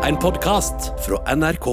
En podcast från NRK.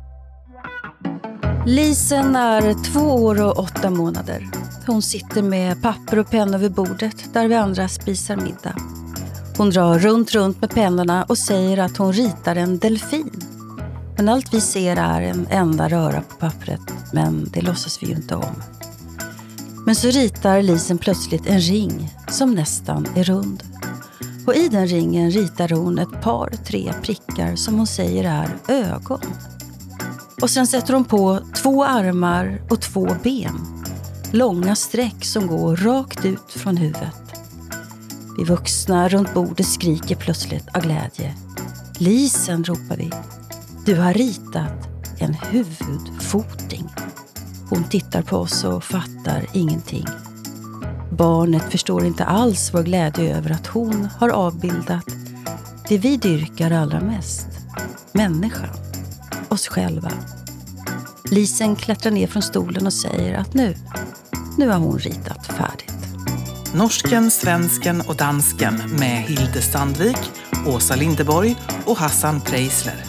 Lisen är 2 år och 8 månader. Hon sitter med papper och pennor vid bordet där vi andra spisar middag. Hon drar runt med pennorna och säger att hon ritar en delfin. Men allt vi ser är en enda röra på pappret, men det låtsas vi ju inte om. Men så ritar Lisen plötsligt en ring som nästan är rund. Och i den ringen ritar hon ett par 3 prickar som hon säger är ögon. Och sen sätter hon på 2 armar och 2 ben. Långa streck som går rakt ut från huvudet. Vi vuxna runt bordet skriker plötsligt av glädje. Lisen, ropar vi. Du har ritat en huvudfoting. Hon tittar på oss och fattar ingenting. Barnet förstår inte alls vår glädje över att hon har avbildat det vi dyrkar allra mest. Människan. Oss själva. Lisen klättrar ner från stolen och säger att nu har hon ritat färdigt. Norsken, svensken och dansken med Hilde Sandvik, Åsa Lindeborg och Hassan Preisler.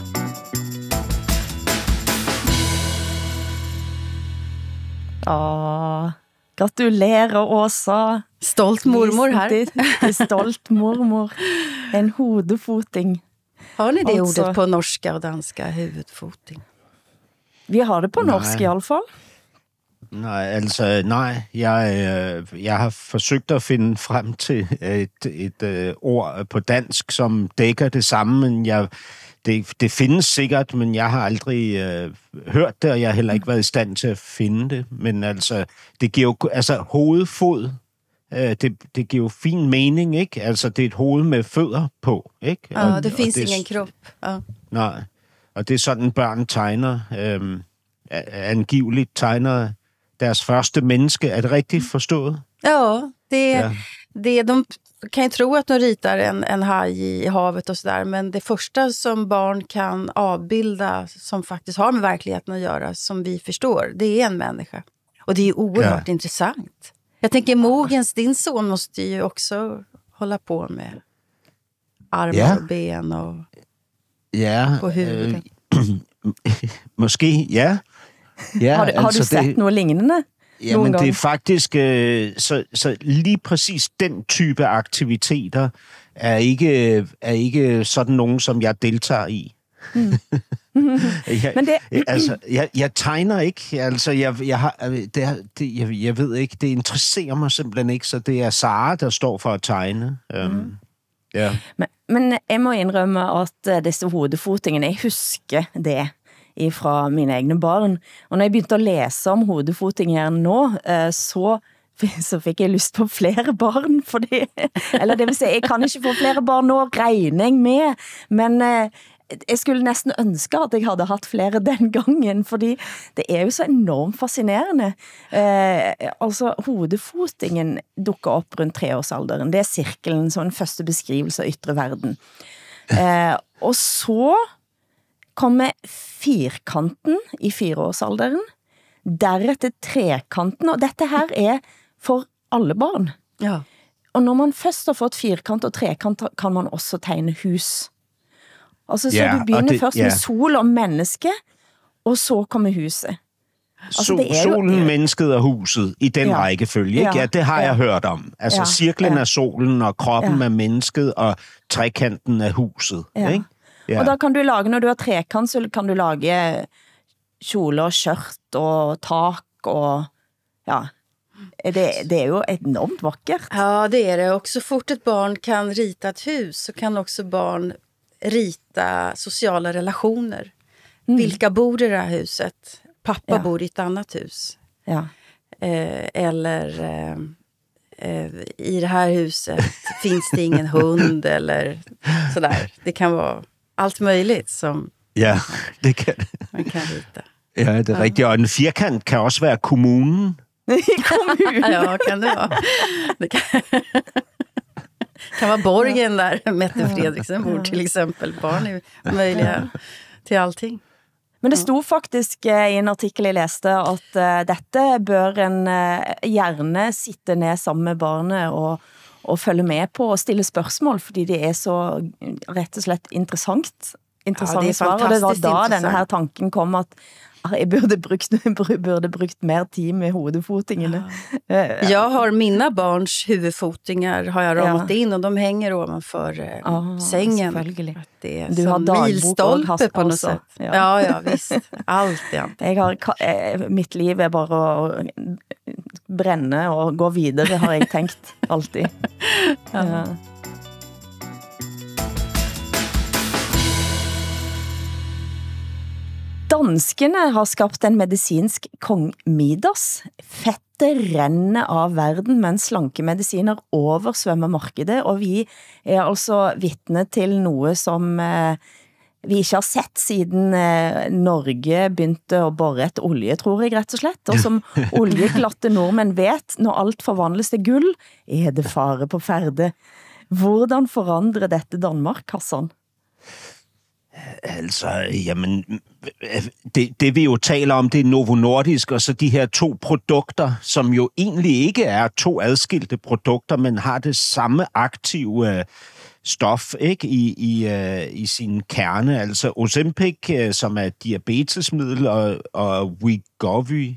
Gratulerer, Åsa. Stolt mormor här. Stolt mormor. En hodefoting. Har ni det alltså, ordet på norska och danska, huvudfoting? Vi har det på norsk i alla fall. Nej, jeg har forsøgt at finde frem til et ord på dansk, som dækker det samme, men det findes sikkert, men jeg har aldrig hørt det, og jeg har heller ikke været i stand til at finde det. Men altså, det giver jo, altså hovedfod, det giver jo fin mening, ikke? Altså, det er et hoved med fødder på, ikke? Ja, det finns ingen krop. Ja. Nej, og det er sådan, børn tegner, angiveligt tegner deres første menneske. Er det rigtigt forstået? Ja, de kan ju tro att de ritar en haj i havet och sådär, men det första som barn kan avbilda som faktiskt har med verkligheten att göra, som vi förstår, det är en människa. Och det är ju oerhört intressant. Jag tänker, Mogens, din son måste ju också hålla på med armar och ben och på huvudet. Måske, ja. Har du sett noget lignende? Jamen, det er faktisk så lige præcis den type aktiviteter er ikke sådan nogen, som jeg deltager i. Jeg tegner ikke. Altså, jeg ved ikke. Det interesserer mig simpelthen ikke, så det er Sara, der står for at tegne. Ja. Men jeg må indrømme at disse hodefotingene, jeg husker det fra mine egne barn. Og når jeg begynte at læse om hodefoting her nå, så fikk jeg lyst på flere barn, fordi, eller det vil si, jeg kan ikke få flere barn nå, regner jeg med, men jeg skulle næsten ønske at jeg hadde hatt flere den gangen, fordi det er jo så enormt fascinerende. Altså, hodefotingen dukker op rundt 3-årsalderen. Det er cirkelen, så en første beskrivelse av ytre verden. Og så kommer firkanten i 4-årsalderen, deretter trekanten, og dette her er for alle barn. Ja. Og når man først har fått firkant og trekant, kan man også tegne hus. Altså, så du begynner først med sol og menneske, og så kommer huset. Altså, solen, mennesket og huset i den rækkefølge, ikke? Ja, det har jeg hørt om. Altså, cirklen er solen, og kroppen er mennesket, og trekanten er huset, ikke? Ja. Og da kan du lage, når du har trekant, så kan du lage kjole og skjørt og tak og det er jo enormt vackert. Ja, det är det. Och så fort ett barn kan rita ett hus så kan också barn rita sociala relationer. Vilka bor i det här huset? Pappa bor i ett annat hus. Ja. Eller i det här huset finns det ingen hund eller sådär. Det kan vara allt möjligt som det kan man kan rita. Ja, det er rigtigt. Og en firkant kan også være kommunen. Ja, kan det vara. Det kan vara borgen där Mette Fredriksen bor till exempel. Barn är möjliga till allting. Men det stod faktisk i en artikel jeg læste at dette bør en gjerne sitte ned sammen med barnet og følge med på og stille spørsmål, fordi det er så rett og slett interessant interessante det svar, og det var da fantastisk denne her tanken kom, at jeg burde brugt mer tid med hovedfotingene. Jag har mina barns huvudfotingar har jag ramat in och de hänger ovanför sängen. Det är Du har som milstolpe på något sätt. Ja, visst. Allt egentligen. Mitt liv er bare at brænde og gå videre, har jeg tænkt alltid. Ja. Danskene har skabt en medicinsk kong Midas. Fettet renner av verden, mens slankemediciner oversvømmer markedet, og vi er altså vittne til noget, som vi ikke har sett siden Norge begyndte at borre et olje, tror jeg rett og slett, og som oljeglatte nordmenn vet, når alt forvandles til gull, er det fare på færde. Hvordan forandrer dette Danmark, Hassan? Altså, jamen, det vi jo taler om, det er Novo Nordisk, og så de her 2 produkter, som jo egentlig ikke er 2 adskilte produkter, men har det samme aktive stof, ikke, i sin kerne. Altså Ozempic, som er diabetesmiddel, og Wegovy,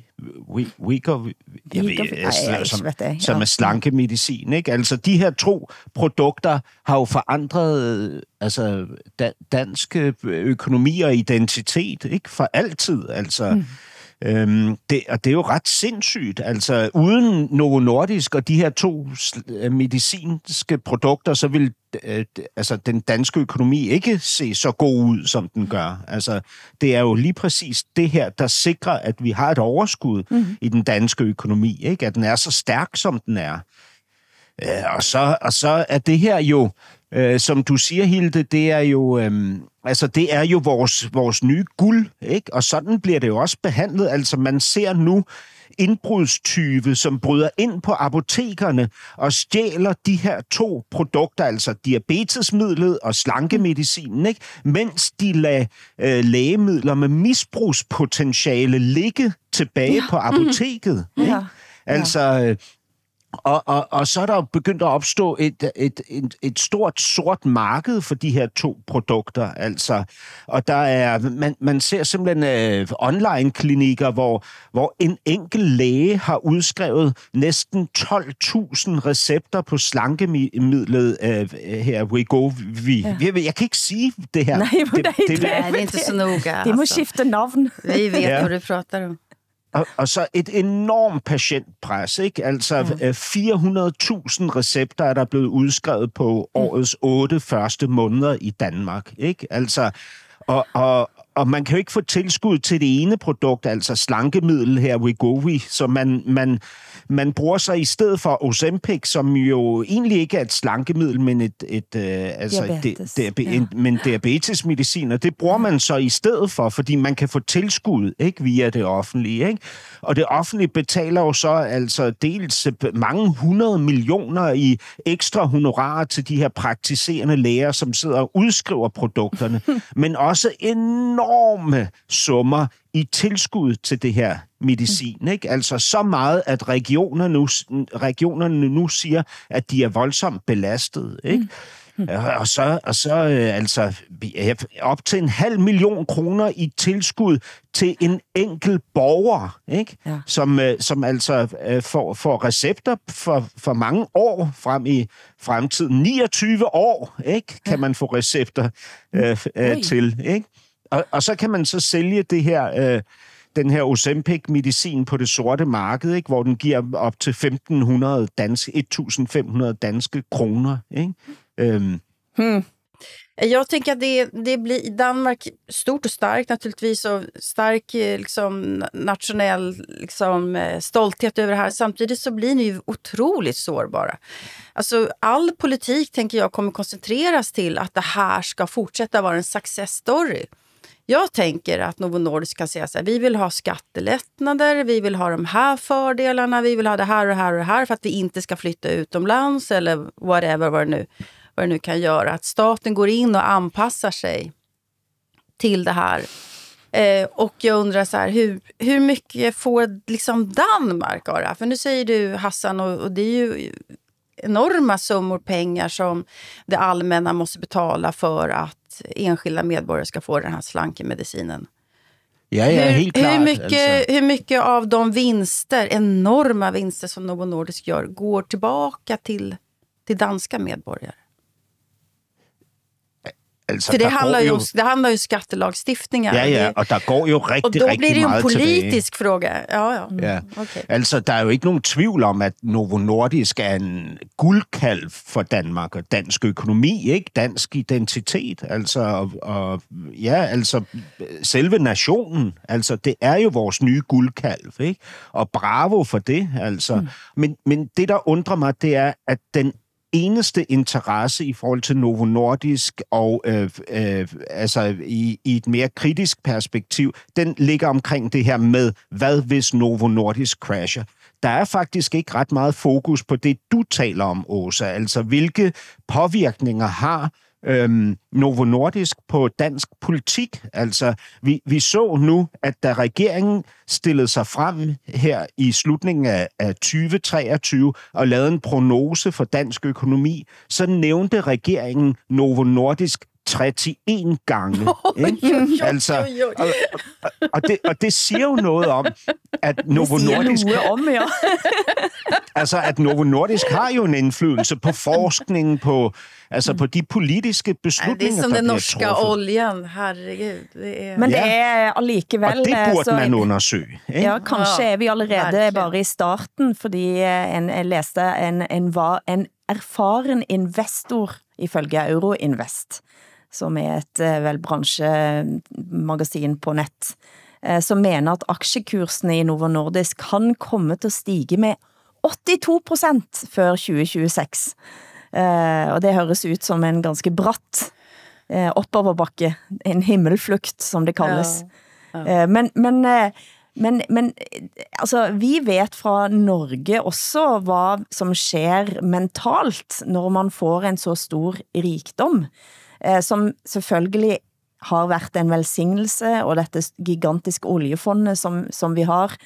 som er slankemedicin, ikke? Altså de her 2 produkter har jo forandret altså dansk økonomi og identitet, ikke, for altid, altså. Det er jo ret sindssygt. Altså, uden Novo Nordisk og de her 2 medicinske produkter, så vil altså, den danske økonomi ikke se så god ud, som den gør. Altså, det er jo lige præcis det her, der sikrer, at vi har et overskud i den danske økonomi, ikke? At den er så stærk, som den er. Og så er det her jo, som du siger, Hilde, det er jo... det er jo vores nye guld, ikke? Og sådan bliver det jo også behandlet. Altså, man ser nu indbrudstyve, som bryder ind på apotekerne og stjæler de her 2 produkter, altså diabetesmidlet og slankemedicinen, ikke? Mens de lader lægemidler med misbrugspotentiale ligge tilbage på apoteket. Ikke? Ja. Altså... Og så er der jo begyndt at opstå et stort sort marked for de her 2 produkter, altså. Og der er, man ser simpelthen online-klinikker, hvor en enkelt læge har udskrevet næsten 12.000 recepter på slankemidlet her, Wegovy. Jeg kan ikke sige det her. Nej, det er ikke så noga. Det må skifte navn. Vi ved, hvad du prater om. Og så et enormt patientpres, ikke? Altså 400.000 recepter er der blevet udskrevet på årets 8 første måneder i Danmark, ikke? Altså, og man kan jo ikke få tilskud til det ene produkt, altså slankemiddel her, Wegovy, så man bruger sig i stedet for Ozempic, som jo egentlig ikke er et slankemiddel, men men diabetesmedicin, og det bruger man så i stedet for, fordi man kan få tilskud, ikke, via det offentlige, ikke? Og det offentlige betaler jo så altså dels mange 100 millioner i ekstra honorarer til de her praktiserende læger, som sidder og udskriver produkterne, men også enorme summer i tilskud til det her medicin, ikke? Altså så meget, at regionerne nu siger, at de er voldsomt belastet, ikke? Og så altså op til 500.000 kroner i tilskud til en enkelt borger, ikke? Ja. Som altså får recepter for mange år frem i fremtiden. 29 år, ikke? Kan man få recepter til, ikke? Og så kan man så sælge det her, den her Ozempic-medicin på det sorte marked, ikke? Hvor den giver op til 1.500 danske kroner, ikke? Jag tänker att det blir i Danmark stort och starkt naturligtvis, och stark liksom, nationell liksom, stolthet över det här. Samtidigt så blir ni ju otroligt sårbara. Alltså, all politik tänker jag kommer koncentreras till att det här ska fortsätta vara en success story. Jag tänker att Novo Nordisk kan säga så här: vi vill ha skattelättnader, vi vill ha de här fördelarna, vi vill ha det här och det här och det här för att vi inte ska flytta utomlands eller whatever, vad det nu kan göra. Att staten går in och anpassar sig till det här. Och jag undrar så här, hur mycket får liksom Danmark av det här? För nu säger du, Hassan, och det är ju enorma summor pengar som det allmänna måste betala för att enskilda medborgare ska få den här slankemedicinen. Ja, helt klart. Hur mycket av de vinster, enorma vinster som Novo Nordisk gör, går tillbaka till danska medborgare? Altså, för det handlar ju skattelagstiftningar. Ja, och där går ju rigtig, och då rigtig blir det ju en politisk tilbage. fråga. Ja. Okay. Altså, der er jo ikke nogen tvivl om, at Novo Nordisk er en guldkalv for Danmark og dansk økonomi, ikke? Dansk identitet, altså, og selve nationen, altså, det er jo vores nye guldkalv, ikke? Og bravo for det, altså. Men det, der undrer mig, det er, at den eneste interesse i forhold til Novo Nordisk og altså i et mere kritisk perspektiv, den ligger omkring det her med, hvad hvis Novo Nordisk crasher. Der er faktisk ikke ret meget fokus på det, du taler om, Åsa. Altså, hvilke påvirkninger har Novo Nordisk på dansk politik? Altså, vi så nu, at da regeringen stillede sig frem her i slutningen af 2023 og lavede en prognose for dansk økonomi, så nævnte regeringen Novo Nordisk 31 gange. Altså, og det siger jo noget om, at Novo Nordisk... altså, at Novo Nordisk har jo en indflydelse på forskningen, på de politiske beslutninger, det er som den norska truffet. oljen, herregud. Det er... Men det er allikevel... Og det burde man undersøge. Ikke? Ja, kanskje er vi allerede bare i starten, fordi jeg læste en erfaren investor ifølge Euroinvest, som er et vel bransjemagasin på nett, som mener at aksjekursene i Novo Nordisk kan komme til at stige med 82% før 2026. Og det høres ut som en ganske bratt oppoverbakke, en himmelflugt, som det kaldes. Ja. Men altså, vi vet fra Norge også hvad som sker mentalt, når man får en så stor rikdom, som selvfølgelig har været en velsignelse, og dette gigantiske oljefondet, som vi har,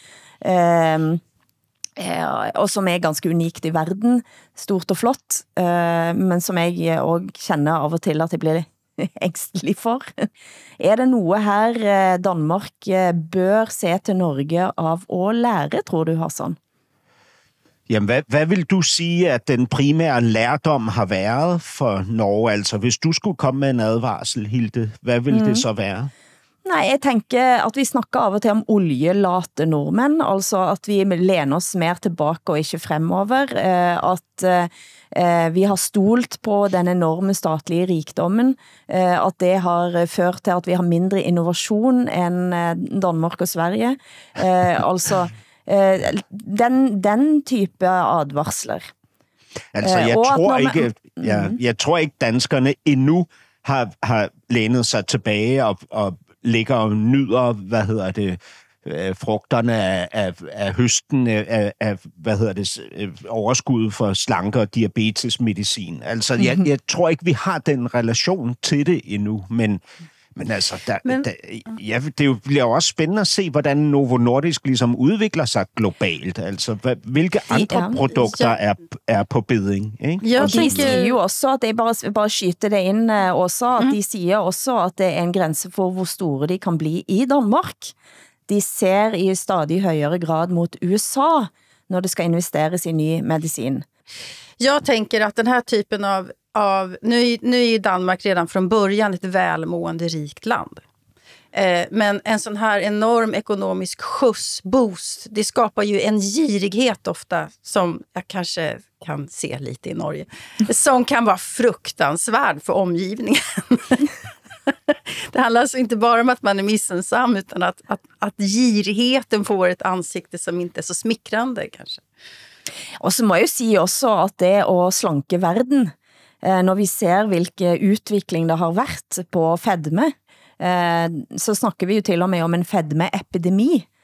og som er ganske unikt i verden, stort og flott, men som jeg også kender av og til at jeg bliver ængstelig for. Er det noget her Danmark bør se til Norge av at lære, tror du, Hassan? Jamen, hvad vil du sige, at den primære lærdom har været for Norge? Altså, hvis du skulle komme med en advarsel, Hilde, hvad vil det så være? Nej, jeg tænker, at vi snakker av og til om oljelate nordmænd, altså at vi læner os mere tilbage og ikke fremover, at vi har stolt på den enorme statlige rikdommen, at det har ført til, at vi har mindre innovation end Danmark og Sverige, altså den type advarsler. Altså, jeg tror ikke danskerne endnu har lænet sig tilbage og ligger og nyder, frugterne af høsten af overskud for slanke og diabetesmedicin. Altså, jeg tror ikke, vi har den relation til det endnu, men altså, det bliver jo også spændende at se, hvordan Novo Nordisk ligesom udvikler sig globalt. Altså, hvilke andre produkter er på beding, ikke? Og de siger jo også, at det er bare skyte det ind også, at de siger også, at det er en grænse for, hvor store de kan blive i Danmark. De ser i stadig højere grad mot USA, når det skal investeres i ny medicin. Jag tänker att den här typen av nu är Danmark redan från början ett välmående rikt land. Men en sån här enorm ekonomisk boost, det skapar ju en girighet ofta som jag kanske kan se lite i Norge. Som kan vara fruktansvärd för omgivningen. Det handlar alltså inte bara om att man är missensam, utan att girigheten får ett ansikte som inte är så smickrande kanske. Og så må jeg jo sige også, at det at slanke verden, når vi ser hvilke utvikling det har været på fedme, så snakker vi jo til og med om en fedmeepidemi.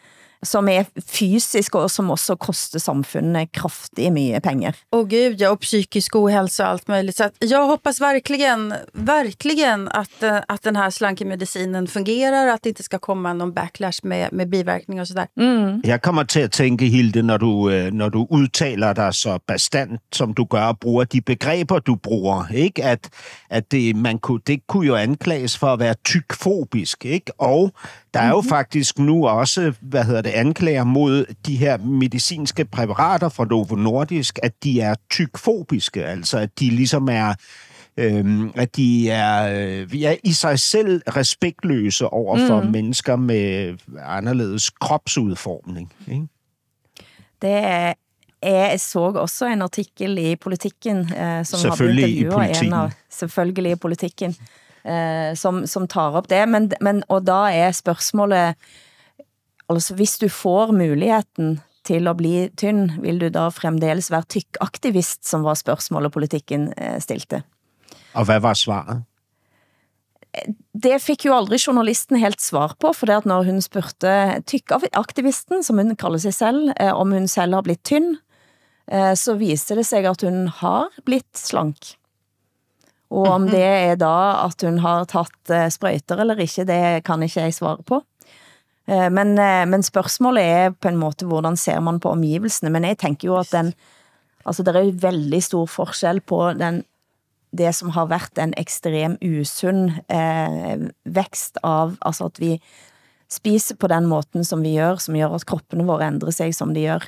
som fysisk och som också kostar samfunnet kraftigt mycket pengar. Gud, ja, och psykisk ohälsa och allt möjligt. Så att jag hoppas verkligen att den här slankemedicinen fungerar, att det inte ska komma någon backlash med biverkningar och sådär. Jeg kommer til at tænke, Hilde, når du udtaler dig så bastant, som du gør, og bruger de begreber, du bruger, ikke? At det kunne jo anklages for at være tykfobisk, ikke? Og der er jo faktisk nu også, anklager mod de her medicinske præparater fra Novo Nordisk, at de er tykfobiske, altså at de ligesom er at de er i sig selv respektløse over for mennesker med anderledes kropsudformning, ikke? Det jeg så også en artikel i Politikken, som har blitt intervjuet en av selvfølgelig i Politikken, som tar op det, men og da spørsmålet, altså hvis du får muligheten til at bli tynn, vil du da fremdeles være tykkaktivist, som var spørsmålet Politikken stilte. Og hvad var svaret? Det fik jo aldrig journalisten helt svar på, for det at når hun spurgte tykkaktivisten, som hun kalder sig selv, om hun selv har blitt tynn, så viste det sig at hun har blitt slank. Og om det da at hun har tatt sprøyter eller ikke, det kan ikke jeg svare på. Men spørsmålet på en måte, hvordan ser man på omgivelsene? Men jeg tenker jo at det er veldig stor forskjell på det som har vært en ekstrem usunn vækst av, altså at vi spiser på den måten som vi gjør, som gjør at kroppene våre endrer seg som de gjør.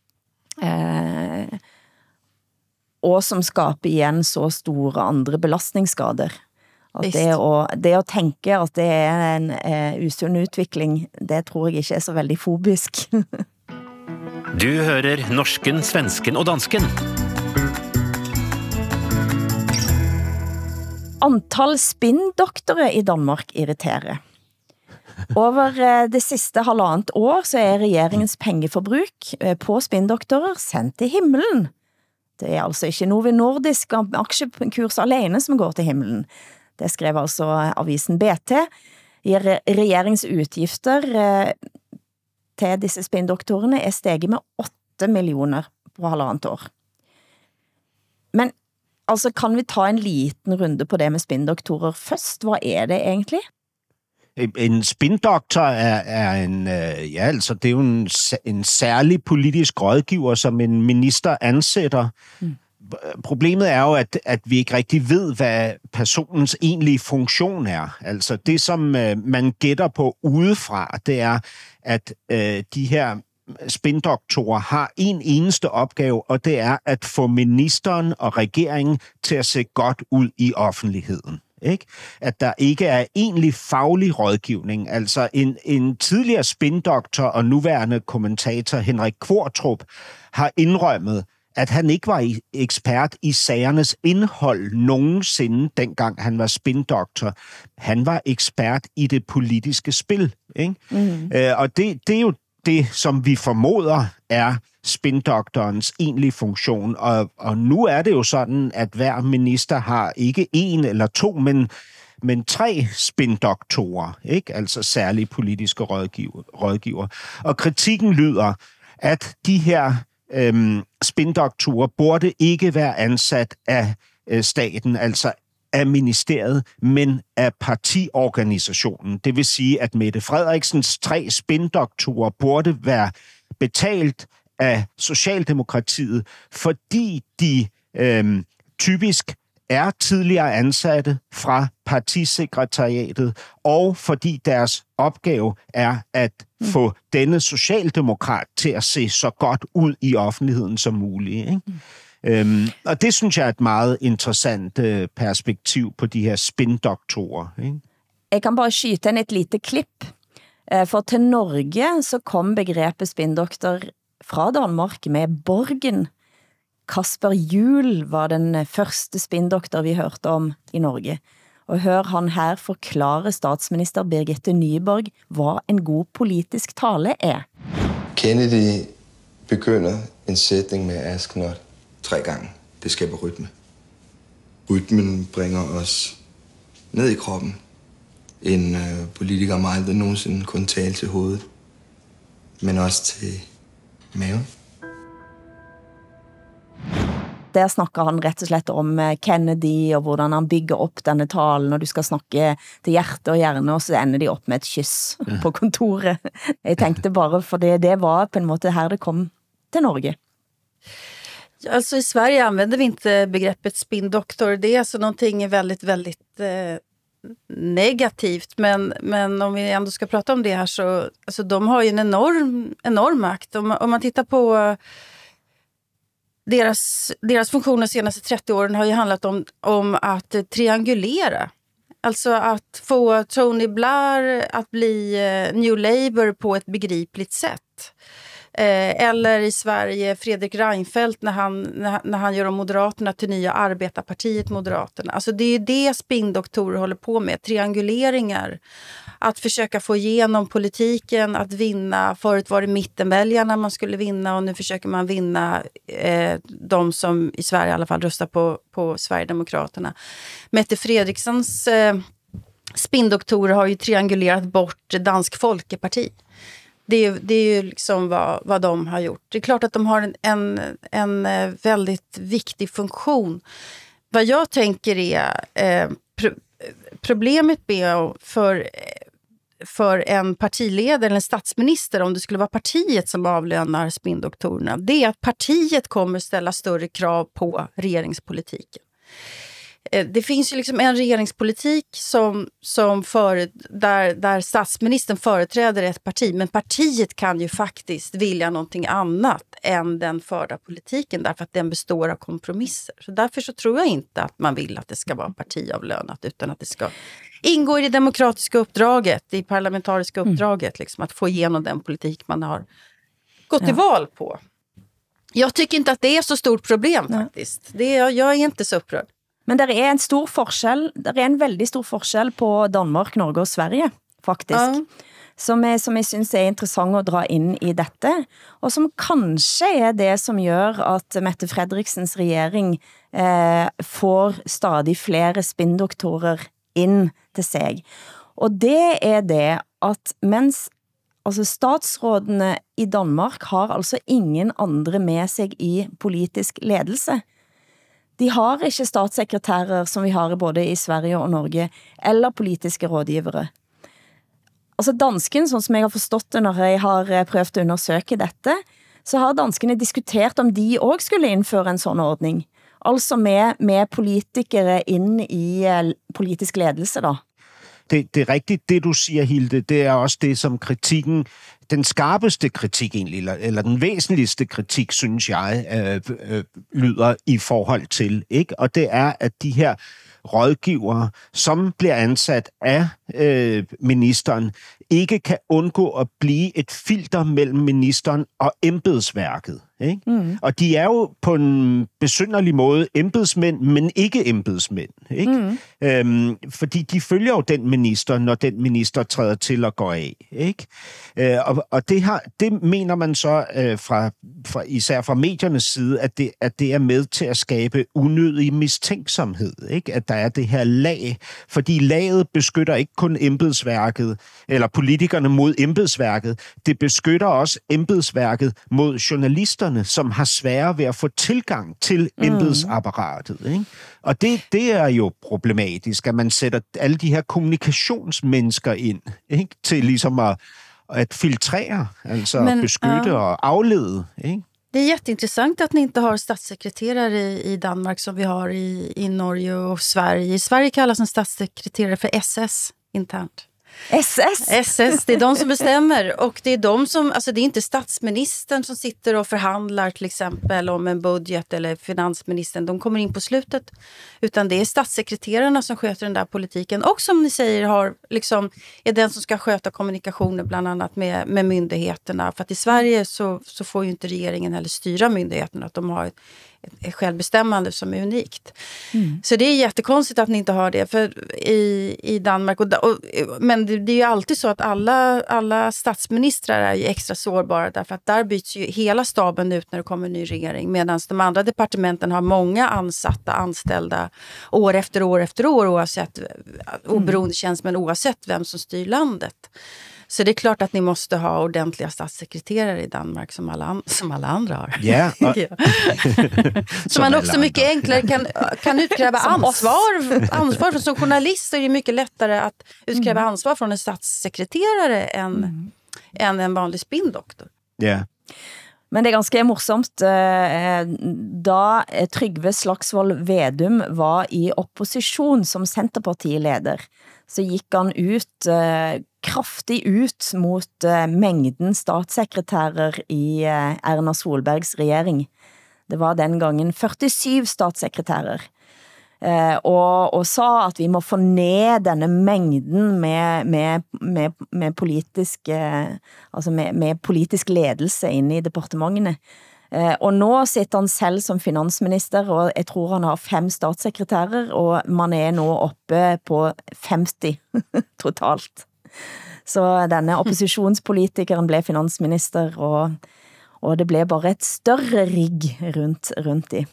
Og som skaper igjen så store andre belastningsskader. At det å tenke at det en usunn utvikling, det tror jeg ikke så veldig fobisk. Du hører norsken, svensken og dansken. Antall spinndoktorer i Danmark irriterer. Over det siste halvannet år så regjeringens pengeforbruk på spinndoktorer sendt til himmelen. Det altså ikke Novo Nordisk aksjekurs alene som går til himmelen. Det skrev altså avisen BT. Regjeringsutgifter til disse spinndoktorene steget med 8 millioner på halvannet år. Men altså, kan vi ta en liten runde på det med spinndoktorer først? Hvad det egentlig? En spindoktor det er jo en særlig politisk rådgiver, som en minister ansætter. Problemet er jo, at vi ikke rigtig ved, hvad personens egentlige funktion er. Altså det, som man gætter på udefra, det er, at de her spindoktorer har en eneste opgave, og det er at få ministeren og regeringen til at se godt ud i offentligheden. Ikke? At der ikke er egentlig faglig rådgivning. Altså en tidligere spindoktor og nuværende kommentator Henrik Kvartrup har indrømmet, at han ikke var ekspert i sagernes indhold nogensinde, dengang han var spindoktor. Han var ekspert i det politiske spil. Ikke? Og det er jo det, som vi formoder er spindoktorens egentlige funktion. Og nu er det jo sådan, at hver minister har ikke en eller to, men 3 spindoktorer, ikke? Altså særlige politiske rådgiver. Og kritikken lyder, at de her spindoktorer burde ikke være ansat af staten, altså af ministeriet, men af partiorganisationen. Det vil sige, at Mette Frederiksens 3 spindoktorer burde være betalt af Socialdemokratiet, fordi de typisk er tidligere ansatte fra partisekretariatet, og fordi deres opgave er at få denne socialdemokrat til at se så godt ud i offentligheden som muligt. Ikke? Og det synes jeg er et meget interessant perspektiv på de her spindoktorer. Ikke? Jeg kan bare skyte ind et lite klip. For til Norge så kom begrebet spindoktor fra Danmark med Borgen. Kasper Juhl var den første spindoktor vi hørte om i Norge. Og hør han her forklare statsminister Birgitte Nyborg, hvad en god politisk tale er. Kennedy begynder en sætning med ask not 3 gange. Det skaber rytme. Rytmen bringer os ned i kroppen. En politiker mig aldrig nogensinde kunne tale til hovedet. men også til maven. Der snakker han rett og slett om Kennedy og hvordan han bygger opp denne talen, og du skal snakke til hjerte og hjerne, og så ender de opp med et kyss på kontoret. Jeg tenkte bare, for det var på en måte her det kom till Norge. Alltså i Sverige använder vi inte begreppet spindoktor. Det är alltså någonting väldigt, väldigt negativt. Men om vi ändå ska prata om det här så alltså de har ju en enorm makt. Om man tittar på deras funktion de senaste 30 åren har ju handlat om att triangulera. Alltså att få Tony Blair att bli New Labour på ett begripligt sätt. Eller i Sverige Fredrik Reinfeldt när han gör om Moderaterna till nya arbetarpartiet Moderaterna. Alltså det är ju det spindoktorer håller på med. Trianguleringar. Att försöka få igenom politiken, att vinna. Förut var det mittenväljarna man skulle vinna och nu försöker man vinna de som i Sverige i alla fall röstar på Sverigedemokraterna. Mette Fredrikssons spindoktorer har ju triangulerat bort Dansk Folkeparti. Det är ju liksom vad de har gjort. Det är klart att de har en väldigt viktig funktion. Vad jag tänker är problemet med för en partiledare eller en statsminister, om det skulle vara partiet som avlönar spindoktorerna, det är att partiet kommer ställa större krav på regeringspolitiken. Det finns ju liksom en regeringspolitik där statsministern företräder ett parti, men partiet kan ju faktiskt vilja någonting annat än den förda politiken därför att den består av kompromisser. Så därför så tror jag inte att man vill att det ska vara partiavlönat utan att det ska ingå i det demokratiska uppdraget, i parlamentariska uppdraget, liksom, att få igenom den politik man har gått till val på. Jag tycker inte att det är så stort problem faktiskt. Jag är inte så upprörd. Men det är en stor forskjell, det är en väldigt stor forskjell på Danmark, Norge och Sverige, faktisk. Ja. Som jeg synes er interessant at dra inn i dette, og som kanskje er det som gjør at Mette Fredriksens regjering får stadig flere spindoktorer inn til seg. Og det er det at mens altså statsrådene i Danmark har altså ingen andre med seg i politisk ledelse. De har ikke statssekretærer som vi har både i Sverige og Norge, eller politiske rådgivere. Altså dansken, sånn som jeg har forstått det når jeg har prøvd å undersøke dette, så har danskene diskutert om de også skulle innføre en sånn ordning. Altså med politikere inn i politisk ledelse da. Det er rigtigt, det du siger, Hilde. Det er også det, som kritikken, den skarpeste kritik egentlig, eller den væsentligste kritik, synes jeg, lyder i forhold til, ikke? Og det er, at de her rådgivere, som bliver ansat af ministeren, ikke kan undgå at blive et filter mellem ministeren og embedsværket. Ikke? Mm. Og de er jo på en besynderlig måde embedsmænd, men ikke embedsmænd. Ikke? Fordi de følger jo den minister, når den minister træder til at gå af. Ikke? Og det mener man så især fra mediernes side, at det er med til at skabe unødig mistænksomhed. Ikke? At der er det her lag, fordi laget beskytter ikke kun embedsværket, eller politikerne mod embedsværket, det beskytter også embedsværket mod journalisterne, som har sværere ved at få tilgang til embedsapparatet. Ikke? Og det er jo problematisk, at man sætter alle de her kommunikationsmennesker ind, ikke? Til ligesom at filtrere, altså beskytte og aflede. Ikke? Det är jätteintressant att ni inte har statssekreterare i Danmark som vi har i Norge och Sverige. I Sverige kallas en statssekreterare för SS internt. SS, det är de som bestämmer och det är de som, alltså det är inte statsministern som sitter och förhandlar till exempel om en budget eller finansministern, de kommer in på slutet, utan det är statssekreterarna som sköter den där politiken och som ni säger har liksom, är den som ska sköta kommunikationen bland annat med myndigheterna, för att i Sverige så får ju inte regeringen heller styra myndigheterna, att de har ett självbestämmande som är unikt. Så det är jättekonstigt att ni inte har det för i Danmark men det är ju alltid så att alla statsministrar är ju extra sårbara därför att där byts ju hela staben ut när det kommer en ny regering, medan de andra departementen har många anställda år efter år oavsett oberoende tjänstemän, oavsett vem som styr landet. Så det är klart att ni måste ha ordentliga statssekreterare i Danmark som alla andra har. Ja. Så man också mycket enklare kan utkräva ansvar. Som journalist är det mycket lättare att utkräva ansvar från en statssekreterare än en vanlig spinndoktor. Ja. Men det er ganske morsomt, da Trygve Slagsvold Vedum var i opposition som Centerpartileder, så gik han kraftig ut mot mængden statssekretærer i Erna Solbergs regering. Det var den gangen 47 statssekretærer. Og sa at vi må få ned denne mængden med politisk, altså med politisk ledelse inde i departementene. Og nå sitter han selv som finansminister, og jeg tror han har 5 statssekretærer, og man er nå oppe på 50 totalt. Så denne oppositionspolitikeren blev finansminister, og det blev bare et større rigg rundt i.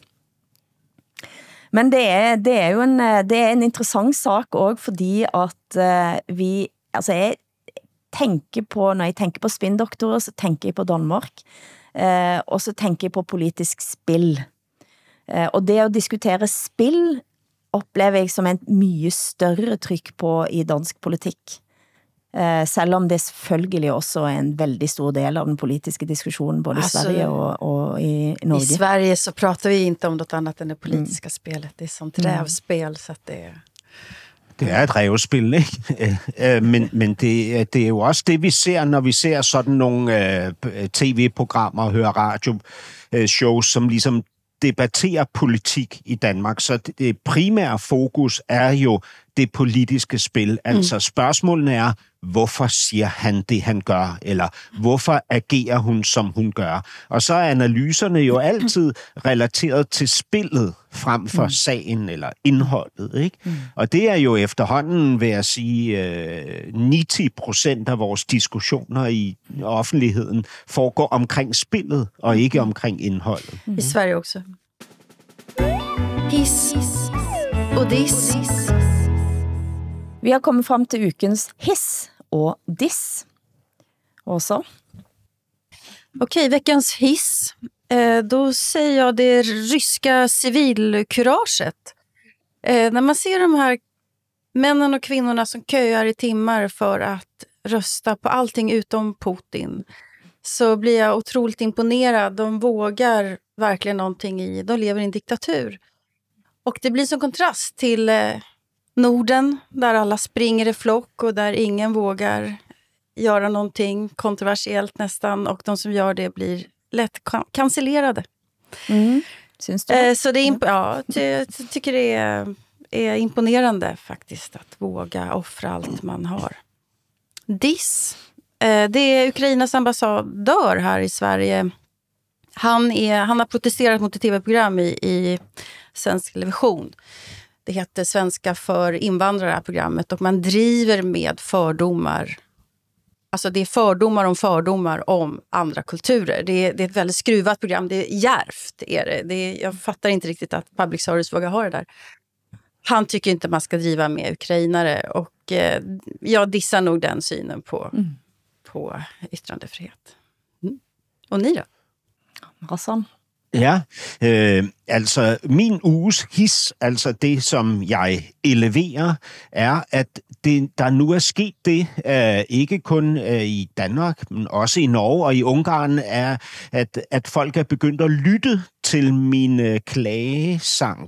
Men det er jo en interessant sak også, fordi at jeg tenker på, når jeg tenker på spinndoktorer, så tenker jeg på Danmark, og så tenker jeg på politisk spill. Og det å diskutere spill opplever jeg som en mye større trykk på i dansk politikk. Selv om det selvfølgelig også er en väldigt stor del av den politiska diskussionen både i Sverige och i Norge. I Sverige så pratar vi inte om något annat än det politiska spelet. Det är sånt rävspel så att det er et rævespil, ikke? Men det er jo også det, vi ser, når vi ser sådan nogle tv-programmer og hører radioshows, som ligesom debatterer politik i Danmark. Så det primære fokus er jo det politiske spil. Altså spørgsmålene er, hvorfor siger han det, han gør? Eller hvorfor agerer hun, som hun gør? Og så er analyserne jo altid relateret til spillet frem for sagen eller indholdet, ikke? Og det er jo efterhånden, vil jeg sige, 90% af vores diskussioner i offentligheden foregår omkring spillet og ikke omkring indholdet. I Sverige også. Hiss og diss. Vi har kommet frem til ukens hiss og diss. Och så? Okej, veckans hiss. Då säger jag det ryska civilkuraget. När man ser de här männen och kvinnorna som köar i timmar för att rösta på allting utom Putin, så blir jag otroligt imponerad. De vågar verkligen någonting de lever i en diktatur. Och det blir som kontrast till Norden, där alla springer i flock och där ingen vågar göra någonting kontroversiellt nästan, och de som gör det blir lätt cancellerade. Syns du? Så det jag tycker det är imponerande faktiskt att våga offra allt man har. Diss. Det är Ukrainas ambassadör här i Sverige. Han har protesterat mot ett tv-program i svensk television. Det heter Svenska för invandrare, programmet, och man driver med fördomar. Alltså det är fördomar om andra kulturer. Det är ett väldigt skruvat program. Det är djärvt. Jag fattar inte riktigt att public service vågar ha det där. Han tycker inte man ska driva med ukrainare, och jag dissar nog den synen på yttrandefrihet. Och ni då? Hassan? Ja, altså min uges his, altså det som jeg eleverer, er, at der nu er sket det, ikke kun i Danmark, men også i Norge og i Ungarn, er, at folk er begyndt at lytte til min klagesang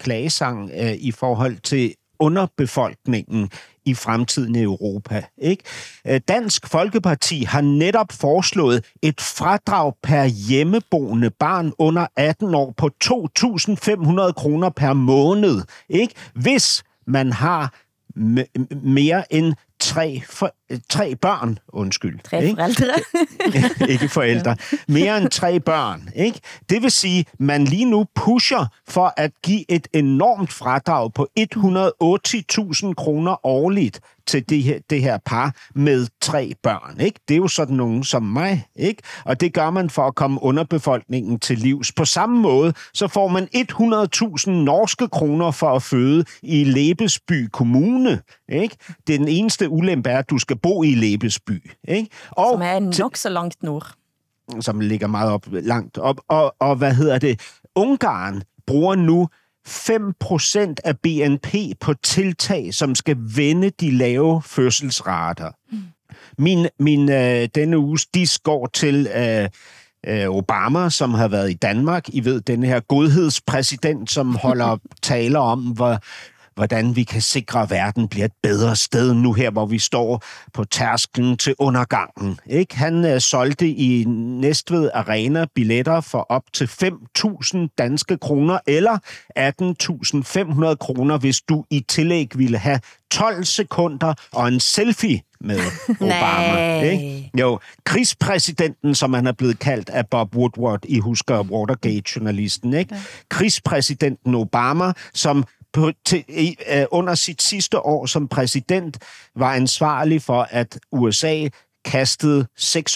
i forhold til underbefolkningen i fremtiden i Europa, ikke? Dansk Folkeparti har netop foreslået et fradrag per hjemmeboende barn under 18 år på 2.500 kroner per måned, ikke? Hvis man har mere end tre børn, undskyld. 3 forældre. Ikke forældre. Mere end 3 børn, ikke? Det vil sige, man lige nu pusher for at give et enormt fradrag på 180.000 kroner årligt til det her par med 3 børn. Ikke? Det er jo sådan nogen som mig. Ikke? Og det gør man for at komme underbefolkningen til livs. På samme måde, så får man 100.000 norske kroner for at føde i Lebesby Kommune. Ikke? Det er den eneste ulempe er, at du skal bo i Lebesby. Ikke? Og som er nok så langt nord. Som ligger meget langt op. Og Ungarn bruger nu 5% af BNP på tiltag, som skal vende de lave fødselsrater. Denne uges disk går til Obama, som har været i Danmark. I ved, denne her godhedspræsident, som holder taler om, hvordan vi kan sikre, at verden bliver et bedre sted nu her, hvor vi står på tærsklen til undergangen. Ikke? Han solgte i Næstved Arena billetter for op til 5.000 danske kroner, eller 18.500 kroner, hvis du i tillæg ville have 12 sekunder og en selfie med Obama. Ikke? Jo, krigspræsidenten, som han er blevet kaldt af Bob Woodward, I husker Watergate-journalisten. Ikke? Ja. Krigspræsidenten Obama, som under sit sidste år som præsident var ansvarlig for, at USA kastede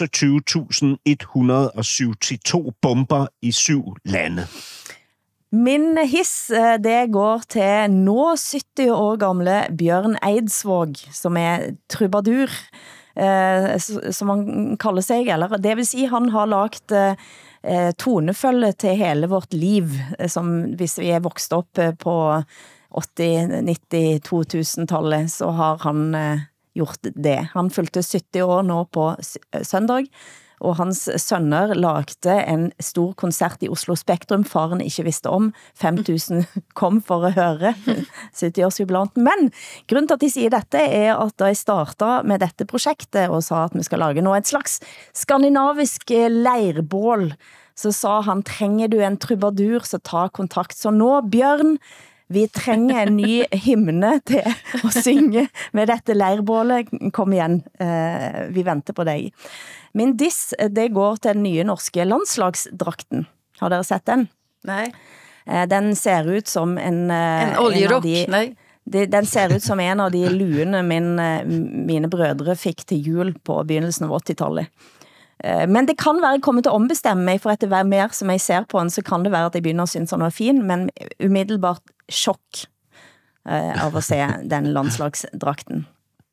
26.172 bomber i 7 lande. Min hiss, det går til nå 70 år gamle Bjørn Eidsvåg, som er trubadur, som han kalder sig, eller det vil sige, han har lagt tonefølge til hele vårt liv, som hvis vi er vokset op på 80, 90, 2000-tallet, så har han gjort det. Han fyldte 70 år nå på søndag, og hans sønner lagde en stor koncert i Oslo Spektrum, faren ikke visste om. 5.000 kom for at høre 70-årsjubilant. Men grunden til at de siger dette er at da jeg startede med dette projektet og sa at vi skal lage nå et slags skandinavisk leirbål, så sa han, trenger du en trubadur, så ta kontakt. Så nå, Bjørn, vi trenger en ny hymne til at synge med dette leirbålet. Kom igen, vi venter på dig. Min diss, det går til den nye norske landslagsdrakten. Har dere sett den? Nej. Den ser ut som en oljerock, nej. Den ser ut som en av de luene mine brødre fikk til jul på begynnelsen av 80-tallet. Men det kan være kommet til at ombestemme mig, for at det er mer som jeg ser på den, så kan det være at jeg begynder at synes han er fin, men umiddelbart chok av at se den landslagsdrakten.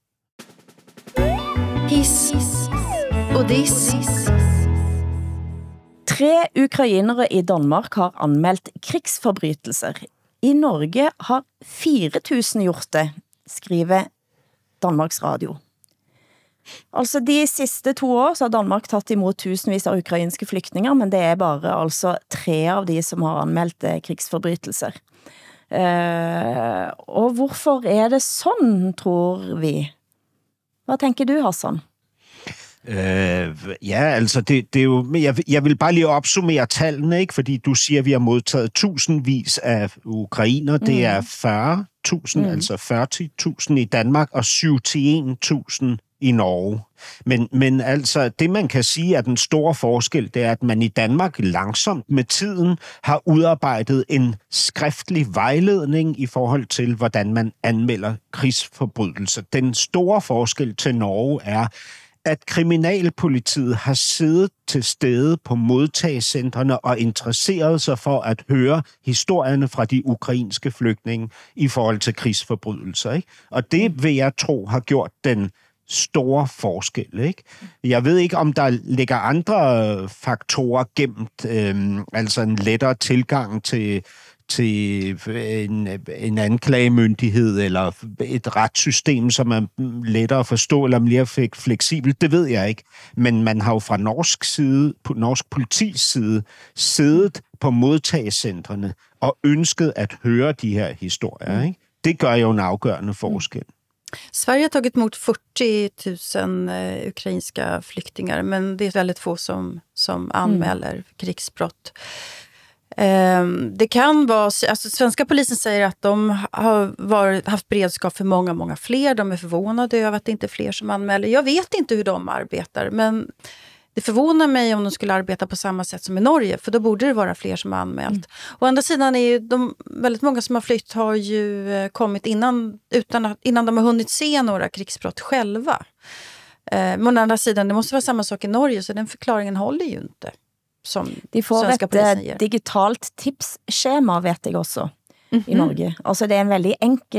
Hiss og diss. 3 ukrainere i Danmark har anmeldt krigsforbrytelser. I Norge har 4.000 gjort det, skriver Danmarks Radio. Altså de siste 2 år så har Danmark tatt imot tusenvis av ukrainske flyktinger, men det er bare altså 3 av de som har anmeldt krigsforbrytelser. Og hvorfor er det sånn, tror vi? Hvad tænker du, Hassan? Ja, altså det er jo, jeg vil bare lige opsummere tallene, ikke? Fordi du siger, at vi har modtaget tusindvis af ukrainer. Det er 40.000, altså 40.000 i Danmark og 71.000 i Norge. Men altså, det man kan sige er den store forskel, det er, at man i Danmark langsomt med tiden har udarbejdet en skriftlig vejledning i forhold til, hvordan man anmelder krigsforbrydelser. Den store forskel til Norge er, at kriminalpolitiet har siddet til stede på modtagecentrene og interesseret sig for at høre historierne fra de ukrainske flygtninge i forhold til krigsforbrydelser. Ikke? Og det vil jeg tro har gjort den store forskel. Ikke? Jeg ved ikke, om der ligger andre faktorer gemt, altså en lettere tilgang til en anklagemyndighed eller et retssystem, som er lettere at forstå eller mere fleksibelt, det ved jeg ikke. Men man har jo fra norsk politis side siddet på modtagecentrene og ønsket at høre de her historier. Ikke? Det gør jo en afgørende forskel. Sverige har tagit emot 40.000 ukrainska flyktingar, men det är väldigt få som anmäler krigsbrott. Det kan vara, alltså svenska polisen säger att de har haft beredskap för många fler. De är förvånade över att det inte är fler som anmäler. Jag vet inte hur de arbetar, men Det förvånar mig om de skulle arbeta på samma sätt som i Norge, för då borde det vara fler som har anmält. Å andra sidan är ju väldigt många som har flytt har ju kommit innan de har hunnit se några krigsbrott själva. Men å andra sidan, det måste vara samma sak i Norge, så den förklaringen håller ju inte. Som de får et digitalt tipsskjema, vet jeg også, i Norge. Altså det er en veldig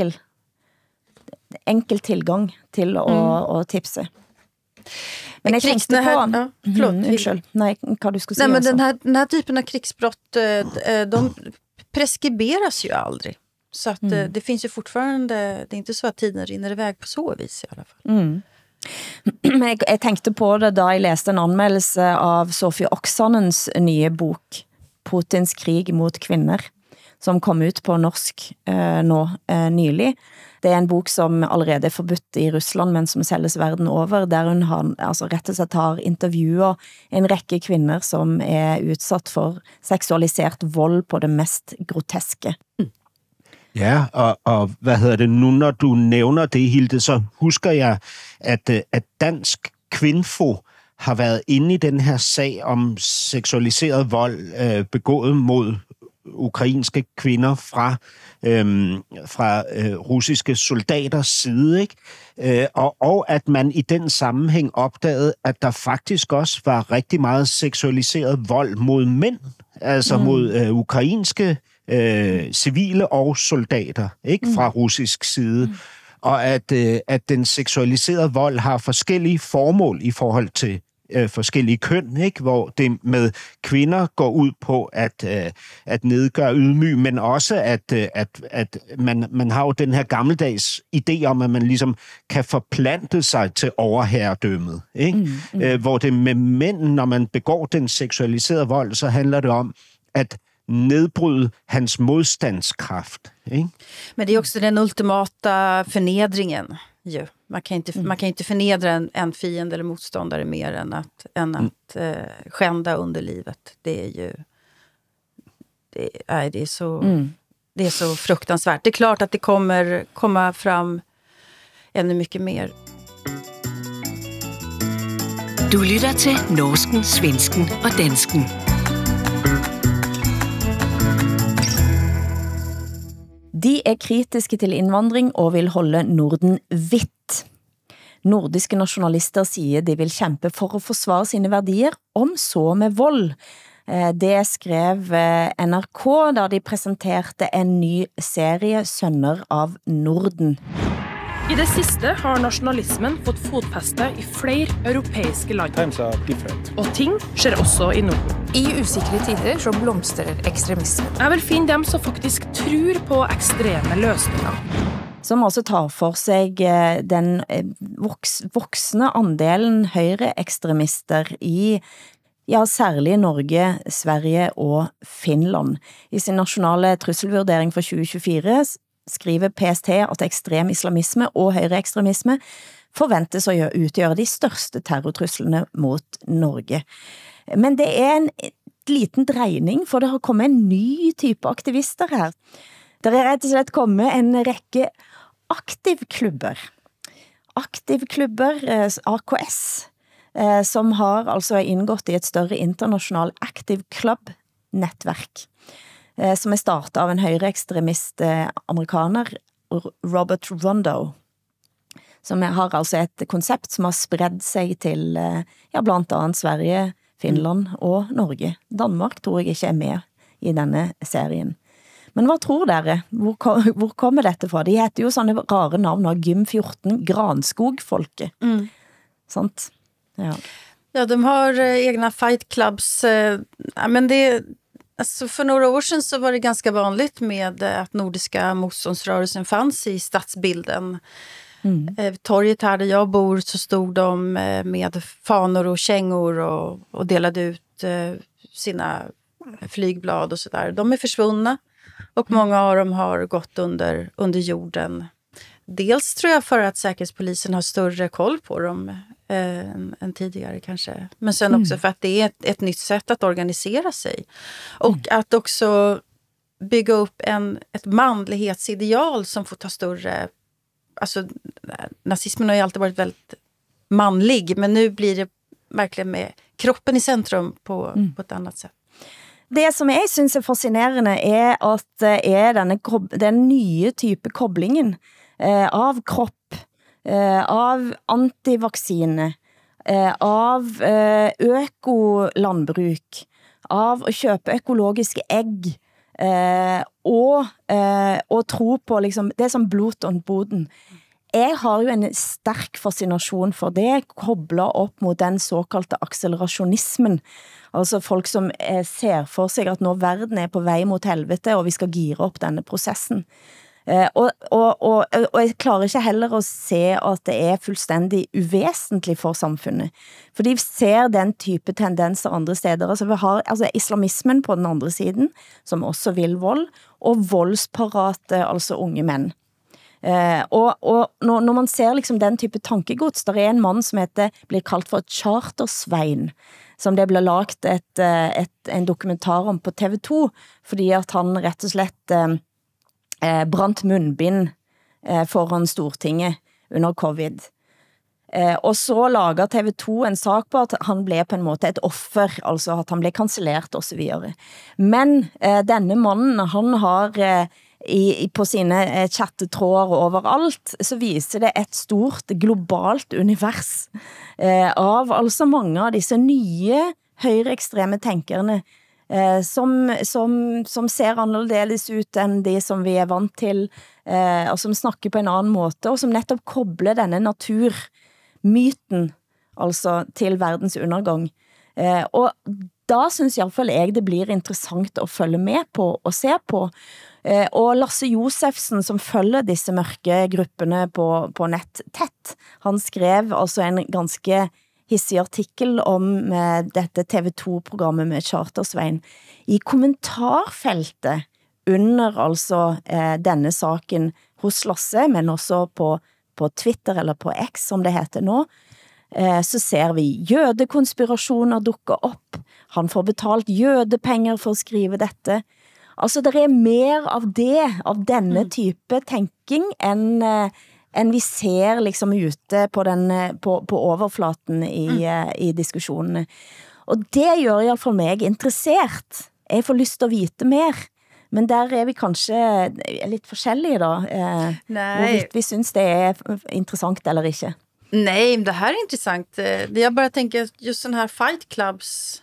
enkel tilgang til å tipse. Men jeg tenkte på... Unnskyld. Nej, hva du skulle säga. Nej, men den här typen av krigsbrott, de preskriberas ju aldrig. Så att det finns ju fortfarande... Det är inte så att tiden rinner iväg på så vis i alla fall. Men jeg tenkte på det da jeg læste en anmeldelse av Sofie Oksanens nye bok Putins krig mot kvinner, som kom ut på norsk nå nylig. Det er en bok som allerede er forbudt i Russland, men som selges verden over, der hun rett og slett har intervjuet en rekke kvinner som er utsatt for seksualisert vold på det mest groteske. Ja, og hvad hedder det nu, når du nævner det, Hilde, så husker jeg, at Dansk Kvinfo har været inde i den her sag om seksualiseret vold begået mod ukrainske kvinder fra russiske soldaters side, ikke? Og at man i den sammenhæng opdagede, at der faktisk også var rigtig meget seksualiseret vold mod mænd, altså mod ukrainske civile og soldater, ikke, fra russisk side. Og at den seksualiserede vold har forskellige formål i forhold til forskellige køn, ikke? Hvor det med kvinder går ud på at nedgøre ydmyg, men også at man har jo den her gammeldags idé om, at man ligesom kan forplante sig til overherredømmet, ikke? Hvor det med mænd, når man begår den seksualiserede vold, så handler det om at nedbryde hans modstandskraft, ikke? Men det är också den ultimata förnedringen ju. Man kan inte förnedra en fiende eller motståndare mer än att skända underlivet. Det är ju det är så fruktansvärt. Det är klart att det kommer komma fram ännu mycket mer. Du lytter til norsken, svensken og dansken. De er kritiske til innvandring og vil holde Norden hvitt. Nordiske nationalister siger, de vil kjempe for å forsvare sine verdier, om så med vold. Det skrev NRK da de presenterte en ny serie Sønner av Norden. I det siste har nasjonalismen fått fotfeste i flere europeiske land. Og ting skjer også i Norden. I usikre tider så blomstrer ekstremismen. Jeg vil finne dem som faktisk tror på ekstreme løsninger. Som også tar for seg den voksne andelen høyreekstremister i særlig Norge, Sverige og Finland. I sin nasjonale trusselvurdering for 2024 skriver PST at ekstrem islamisme og høyreekstremisme forventes å utgjøre de største terrortruslene mot Norge. Men det er en liten dreining, for det har kommet en ny type aktivister her. Det er rett og slett kommet en rekke aktivklubber, AKS, som har altså inngått i et større internasjonal Active Club-nettverk, som er startet av en høyreekstremist amerikaner, Robert Rondo, som har altså et konsept som har spredd seg til blant annet Sverige, Finland og Norge. Danmark tror jeg ikke er med i denne serien. Men hva tror dere? Hvor kommer dette fra? De heter jo sånne rare navn av Gym 14, Granskog-folket. Sant? Ja, de har egna fight clubs. Men det... Alltså för några år sedan så var det ganska vanligt med att nordiska motståndsrörelsen fanns i stadsbilden. Torget här där jag bor så stod de med fanor och kängor och delade ut sina flygblad och sådär. De är försvunna och många av dem har gått under jorden. Dels tror jag för att säkerhetspolisen har större koll på dem än tidigare kanske. Men sen också för att det är ett nytt sätt att organisera sig. Och att också bygga upp ett manlighetsideal som får ta större... Alltså, nazismen har ju alltid varit väldigt manlig, men nu blir det verkligen med kroppen i centrum på ett annat sätt. Det som jeg synes fascinerende at den nye type koblingen av kropp, av antivaksine, av økolandbruk, av å kjøpe økologiske egg, og tro på liksom, det som blod og boden. Jeg har jo en sterk fascinasjon for det, koblet opp mot den såkalte akselerasjonismen, altså folk som ser for seg at nå verden på vei mot helvete, og vi skal gire opp denne prosessen. Og jeg klarer ikke heller å se at det fullstendig uvesentlig for samfunnet, for de ser den type tendenser andre steder. Altså vi har islamismen på den andre siden, som også vil vold, og voldsparate, altså unge menn. Og når man ser liksom den type tankegods, der en mann som blir kalt for et chartersvein, som det ble lagt en dokumentar om på TV2, fordi at han rett og slett brant munnbind foran Stortinget under covid. Og så lager TV2 en sak på at han ble på en måte et offer, altså at han ble kansellert og så videre. Men denne mannen, han har på sine chattetråder overalt, så viser det et stort globalt univers av altså mange av disse nye høyreekstreme tenkerne som ser annerledes ut enn de som vi vant til, og som snakker på en annen måte, og som nettopp kobler denne naturmyten altså til verdens undergang. Og da synes i alle fall jeg det blir interessant å følge med på og se på. Og Lasse Josefsen, som følger disse mørke gruppene på nett tett, han skrev altså en ganske hissig artikkel om dette TV2-programmet med Chartersvein. I kommentarfeltet under altså denne saken hos Lasse, men også på Twitter eller på X, som det heter nå, så ser vi jødekonspirasjoner dukke opp. Han får betalt jødepenger for å skrive dette. Altså, det mer av det, av denne type tenking, enn vi ser liksom ute på overflaten i diskusjonene. Og det gjør i alle fall meg interessert. Jeg får lyst til å vite mer. Men der vi kanskje litt forskjellige da. Hvorvidt vi synes det interessant eller ikke. Nej, det här intressant. Jag bara tänker just sån här fight clubs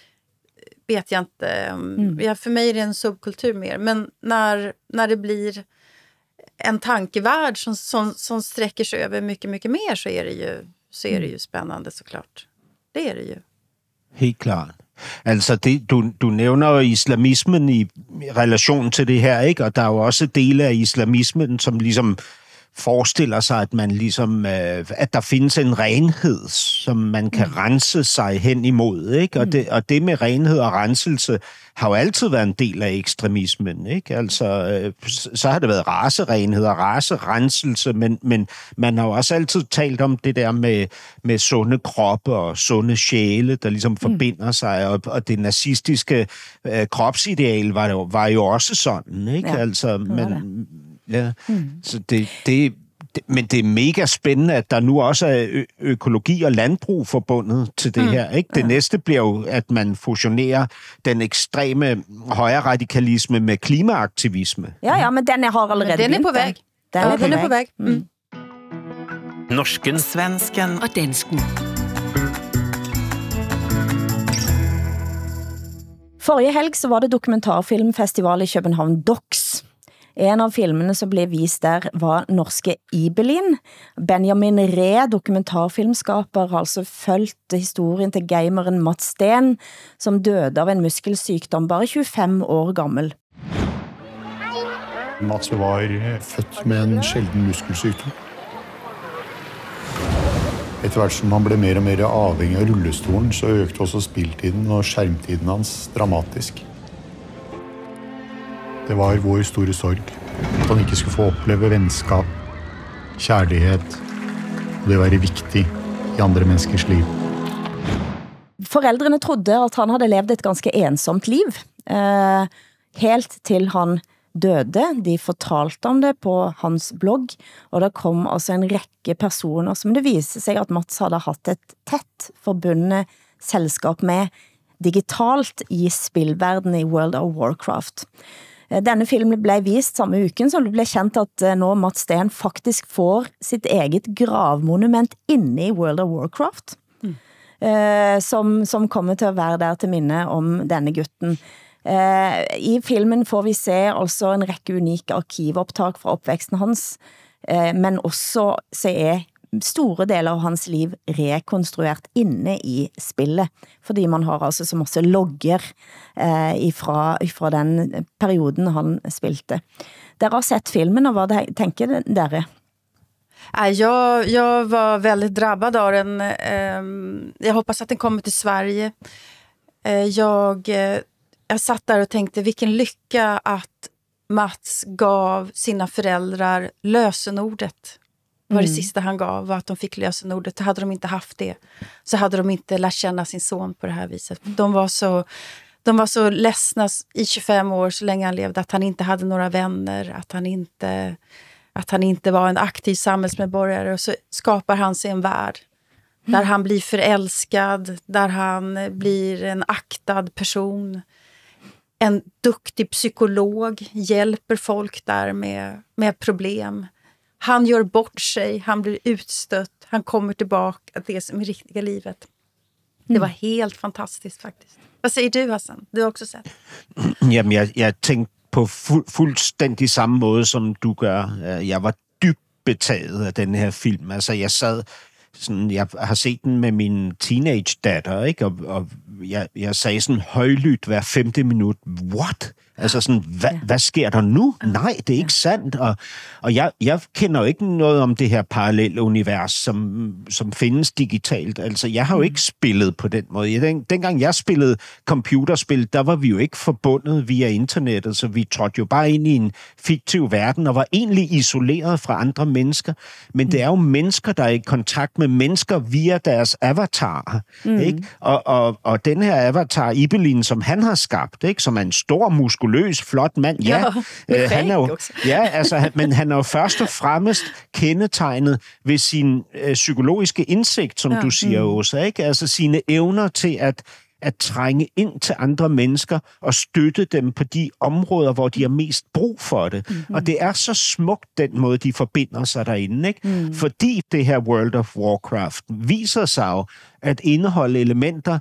vet jag inte. För mig är det en subkultur mer. Men när det blir en tankevärld som sträcker sig över mycket, mycket mer så är det ju spännande såklart. Det är det ju. Helt klart. Altså, du nævner jo islamismen i relation til det her, ikke? Og der er jo også dele af islamismen, som ligesom forestiller sig, at man ligesom, at der findes en renhed, som man kan rense sig hen imod, ikke? Og det med renhed og renselse har jo altid været en del af ekstremismen, ikke? Altså, så har det været racerenhed og racerenselse, men man har jo også altid talt om det der med sunde kroppe og sunde sjæle, der ligesom forbinder sig, og det nazistiske kropsideal var jo også sådan, ikke? Ja, altså, men ja, så men det mega spændende, at der nu også er økologi og landbrug forbundet til det her, ikke? Det næste bliver jo, at man fusionerer den ekstreme højre radikalisme med klimaaktivisme. Ja, men den har allerede den på væg. Den er på væg. Norsken, svensken og dansken. Forrige helg så var det dokumentarfilmfestival i København, DOX. En av filmene som ble vist der var norske Ibelin. Benjamin Ree, dokumentarfilmskaper, har altså følt historien til gameren Mats Sten, som døde av en muskelsykdom bare 25 år gammel. Mats var født med en sjelden muskelsykdom. Etter hvert som han ble mer og mer avhengig av rullestolen, så økte også spilltiden og skjermtiden hans dramatisk. Det var vår store sorg, at han ikke skulle få oppleve vennskap, kjærlighet, og det være viktig i andre menneskers liv. Foreldrene trodde at han hadde levd et ganske ensomt liv, helt til han døde. De fortalte om det på hans blogg, og det kom altså en rekke personer som det viste seg at Mats hadde hatt et tett forbundet selskap med digitalt i spillverden i World of Warcraft. Denne filmen blev vist samme uken som det blev kjent at nå Matt Steen faktisk får sitt eget gravmonument inne i World of Warcraft, som kommer til å være der til minne om denne gutten. I filmen får vi se altså en rekke unike arkivopptak fra oppveksten hans, men også se store deler av hans liv rekonstruert inne i spillet, fordi man har altså så masse logger ifra den perioden han spilte. Dere har sett filmen, og hva tenker dere? Jag var väldigt drabbad av den. Jag hoppas att den kommer till Sverige. Jag satt där och tänkte vilken lycka att Mats gav sina föräldrar lösenordet. Var det sista han gav var att de fick lösenordet. Hade de inte haft det så hade de inte lärt känna sin son på det här viset. De var så ledsna i 25 år så länge han levde att han inte hade några vänner, att han inte var en aktiv samhällsmedborgare, och så skapar han sig en värld där han blir förälskad, där han blir en aktad person. En duktig psykolog hjälper folk där med problem. Han gör bort sig, han blir utstött, han kommer tillbaka, det som är riktiga livet. Det var helt fantastiskt faktiskt. Vad säger du, Hassan? Du har också sett. Jamen, jeg tænkte på fuldstændig samme måde, som du gør. Jeg var dybt betaget af den her film. Altså, jeg har set den med min teenage-datter, ikke? Og jeg sagde sådan højlydt hver 5. minut, what? Altså sådan, hvad sker der nu? Nej, det er ikke sandt. Og jeg kender jo ikke noget om det her parallelle univers, som findes digitalt. Altså, jeg har jo ikke spillet på den måde. Dengang jeg spillede computerspil, der var vi jo ikke forbundet via internettet, så vi trådte jo bare ind i en fiktiv verden og var egentlig isoleret fra andre mennesker. Men det er jo mennesker, der er i kontakt med mennesker via deres avatarer. Ikke? Og den her avatar, Ibelin, som han har skabt, ikke? Som er en stor muskuløs, flot mand. Han er jo, men han er jo først og fremmest kendetegnet ved sin psykologiske indsigt, som du siger, Åsa, ikke? Altså sine evner til at trænge ind til andre mennesker og støtte dem på de områder, hvor de har mest brug for det. Og det er så smukt, den måde, de forbinder sig derinde, ikke? Fordi det her World of Warcraft viser sig jo at indeholde elementer,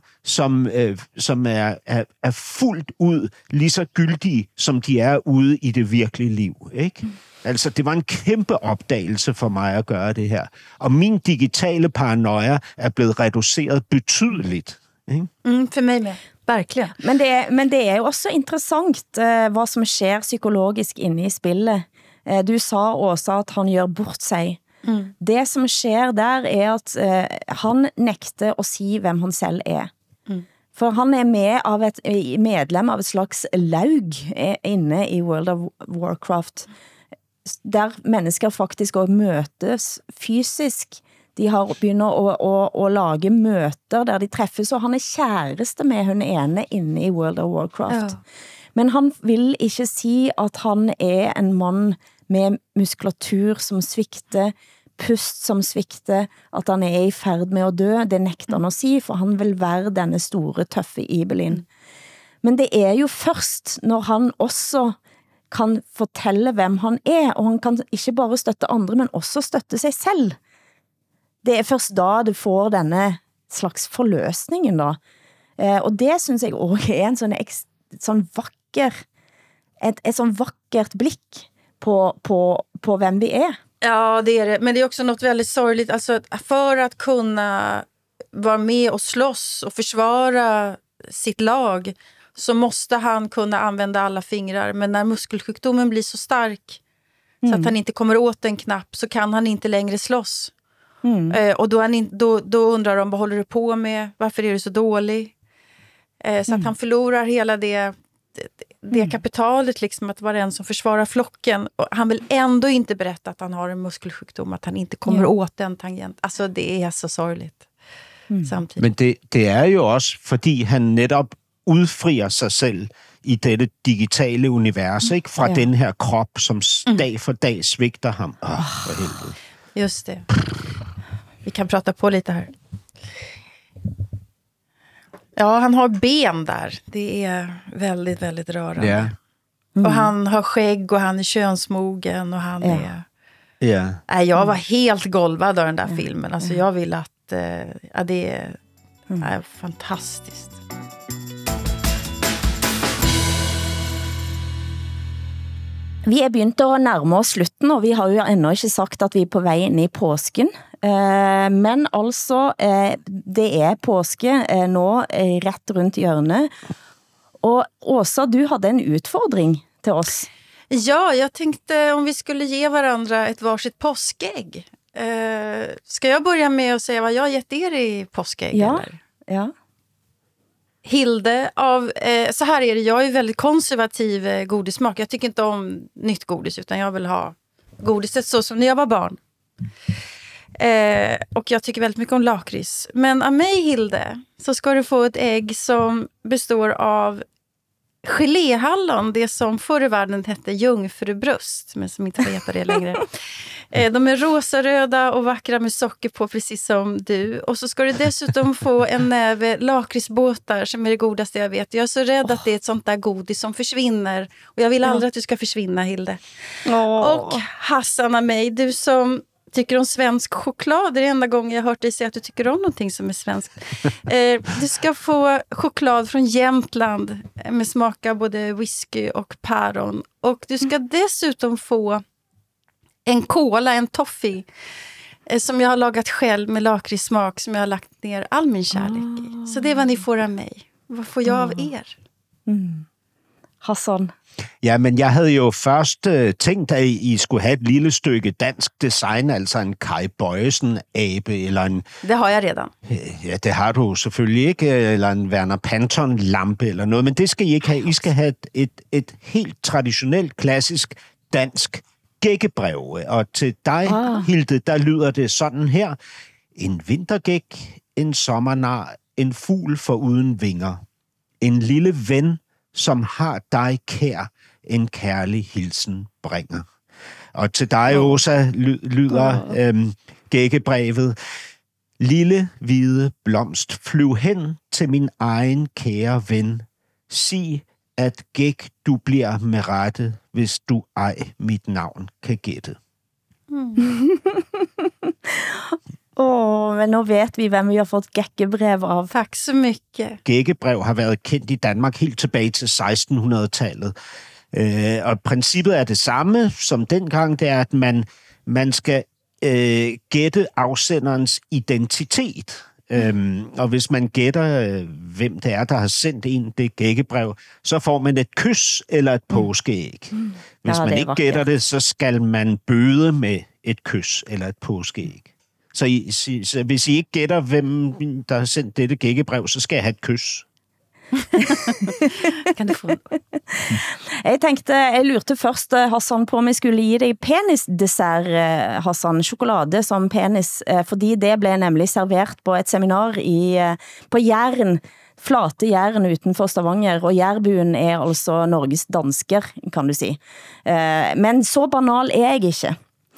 som er fuldt ud lige så gyldige, som de er ude i det virkelige liv, ikke? Altså, det var en kæmpe opdagelse for mig at gøre det her. Og min digitale paranoia er blevet reduceret betydeligt. För mig med. Verkligen. Men det er jo også interessant hvad som sker psykologisk inne i spillet. Du sa også at han gjør bort sig. Det som sker der at han nægter at sige, hvem han selv er. For han er medlem av et slags laug inne i World of Warcraft, der mennesker faktisk også møtes fysisk. De har begynner å lage møter der de treffes, og han er kjæreste med hun ene inne i World of Warcraft. Men han vil ikke si at han er en mann med muskulatur som svikter, pust som svikter, at han er i ferd med å dø. Det nekter han å si, for han vil være denne store, tøffe Ibelin. Men det er jo først når han også kan fortelle hvem han er, og han kan ikke bare støtte andre, men også støtte sig selv. Det er først da du får denne slags forløsningen da. Og det synes jeg også er en sånn vakker, et sånn vakkert blikk på hvem vi er. Ja, det är det. Men det är också något väldigt sorgligt. Alltså, för att kunna vara med och slåss och försvara sitt lag så måste han kunna använda alla fingrar. Men när muskelsjukdomen blir så stark så att han inte kommer åt en knapp så kan han inte längre slåss. Och då undrar de, vad håller du på med? Varför är du så dålig? Så att han förlorar hela det kapitalet liksom, att vara den som försvarar flocken. Och han vill ändå inte berätta att han har en muskelsjukdom, att han inte kommer åt den tangent. Altså, det er så sorgligt samtidig. Men det er jo også, fordi han netop udfrier sig selv i dette digitale univers, ikke? Fra den her krop, som dag for dag svigter ham. For helvede. Just det. Vi kan prata på lite här. Ja, han har ben där. Det är väldigt, väldigt rörande. Ja. Och han har skägg och han är könsmogen och han är... Ja. Nej, jag var helt golvad av den där filmen. Alltså jag vill att... det är fantastiskt. Vi begynt å nærme oss slutten, og vi har jo ennå ikke sagt at vi på vei inn I påsken. Men altså, det påske nå rett rundt hjørnet. Og Åsa, du hade en utfordring till oss. Ja, jag tänkte om vi skulle ge varandra ett varsitt påskägg. Ska jag börja med att säga vad jag gett er I påskägg? Ja, eller? ja. Hilde, så här är det, jag är väldigt konservativ godissmak. Jag tycker inte om nytt godis utan jag vill ha godiset så som när jag var barn. Och jag tycker väldigt mycket om lakrits. Men av mig, Hilde, så ska du få ett ägg som består av geléhallon, det som förr I världen hette jungfrubröst, men som inte får heta det längre. De är rosaröda och vackra med socker på, precis som du. Och så ska du dessutom få en näve lakritsbåtar som är det godaste jag vet. Jag är så rädd att det är ett sånt där godis som försvinner. Och jag vill aldrig att du ska försvinna, Hilde. Och Hassan av mig, du som tycker om svensk choklad. Det är det enda gången jag har hört dig säga att du tycker om någonting som är svenskt. Du ska få choklad från Jämtland med smak av både whisky och päron. Och du ska dessutom få en cola, en toffee som jag har lagat själv med lakritsmak som jag har lagt ner all min kärlek I. Så det är vad ni får av mig. Vad får jeg av er? Hassan? Ja, men jeg havde jo først tænkt, at I skulle have et lille stykke dansk design, altså en Kai Bøjesen-abe, eller en... Det har jeg redan. Ja, det har du selvfølgelig ikke, eller en Werner Panton-lampe, eller noget, men det skal I ikke have. I skal have et helt traditionelt, klassisk dansk gækkebrev. Og til dig, Hilde, der lyder det sådan her. En vintergæk, en sommernar, en fugl for uden vinger. En lille ven, som har dig kær, en kærlig hilsen bringer. Og til dig, Åsa, lyder gækkebrevet. Lille hvide blomst, flyv hen til min egen kære ven. Sig, at gæk du bliver med rette, hvis du ej mit navn kan gætte. Men nu vet vi, hvem vi har fået gækkebrev av. Tak så mycket. Gækkebrev har været kendt I Danmark helt tilbage til 1600-tallet. Og princippet er det samme som dengang, det er, at man skal gætte afsenderens identitet. Og hvis man gætter, hvem det er, der har sendt en det gækkebrev, så får man et kys eller et påskeæg. Hvis man ikke gætter det, så skal man bøde med et kys eller et påskeæg. Så hvis I ikke gætter, hvem der har sendt dette gækkebrev, så skal jeg have et kys. Kan du få? Jeg lurte først, Hassan, på om jeg skulle gi deg penisdessert, Hassan, chokolade som penis, fordi det ble nemlig servert på et seminar på Jæren, flate Jæren utenfor Stavanger, og Jærbuen er altså Norges dansker, kan du si. Men så banal er jeg ikke.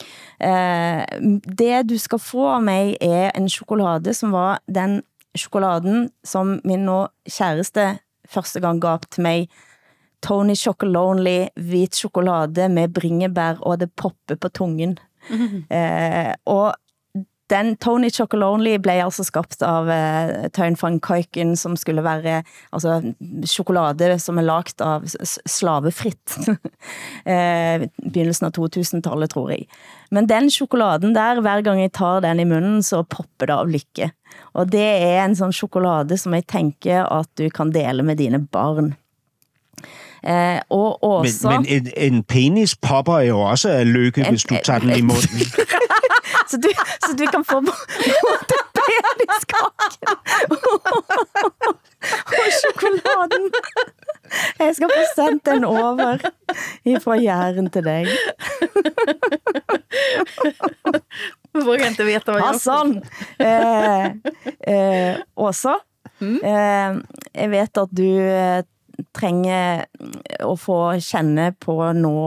Det du skal få av mig er en chokolade som var den chokoladen som min nå kæreste første gang gav til mig. Tony Chocolonely, hvit chokolade med bringebær, og det popper på tungen. Og den Tony Chocolonely blev altså skabt av Teun van Kuiken, som skulle være altså, chokolade som lagt av slavefritt. Begynnelsen av 2000-tallet, tror jeg. Men den chokoladen der, hver gang jeg tar den i munnen, så popper det av lykke. Og det er en sånn chokolade som jeg tenker at du kan dele med dine barn. Og også... Men en penis popper jo også af lykke, hvis du tager den i munden. Så du kan få både peniskaken og chokoladen. Jeg skal få sendt den over fra Jæren til dig. Jag vågar inte veta vad jag Hassan! Åsa, jeg vet at du trenger å få kjenne på nå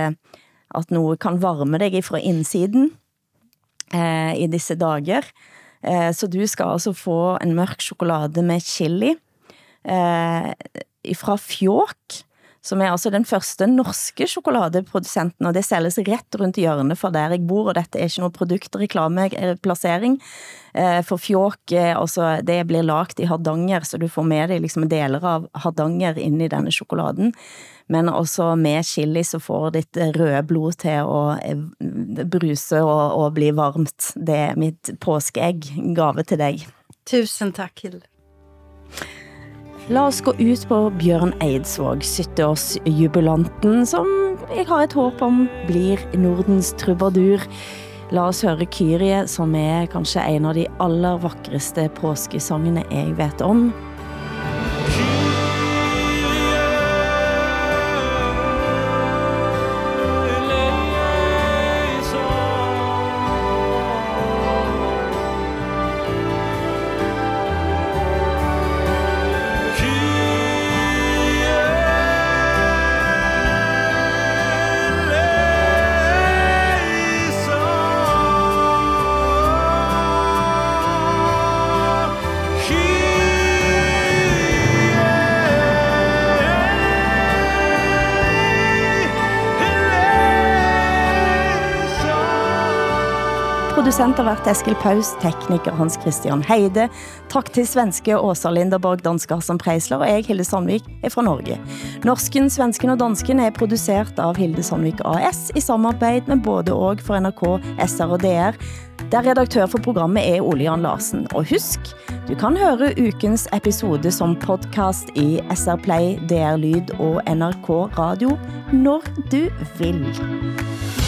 at noe kan varme deg fra innsiden I disse dager. Så du skal altså få en mørk chokolade med chili fra Fjåk, som altså den første norske sjokoladeprodusenten, og det selges rett rundt hjørnet for der jeg bor, og dette ikke noe produktreklameplassering. For Fjåk, altså, det blir lagt i Hardanger, så du får med deg liksom deler av Hardanger inn i denne sjokoladen. Men også med chili så får ditt røde blod til å bruse og bli varmt. Det mitt påskeegg gave til deg. Tusen takk, Hilde. La oss gå ut på Bjørn Eidsvåg, 70-årsjubilanten, som jeg har et håp om blir Nordens trubadur. La oss høre Kyrie, som kanskje en av de aller vakreste påskesangene jeg vet om. Produsent har vært Eskil Paus, tekniker Hans Christian Heide. Takk til svenske Åsa Linderborg, danske Hassan Preisler, og jeg, Hilde Sandvik, fra Norge. Norsken, svensken og dansken produsert av Hilde Sandvik AS i samarbeid med både og for NRK, SR og DR, der redaktør for programmet Ole Jan Larsen. Og husk, du kan høre ukens episode som podcast i SR Play, DR Lyd og NRK Radio når du vil.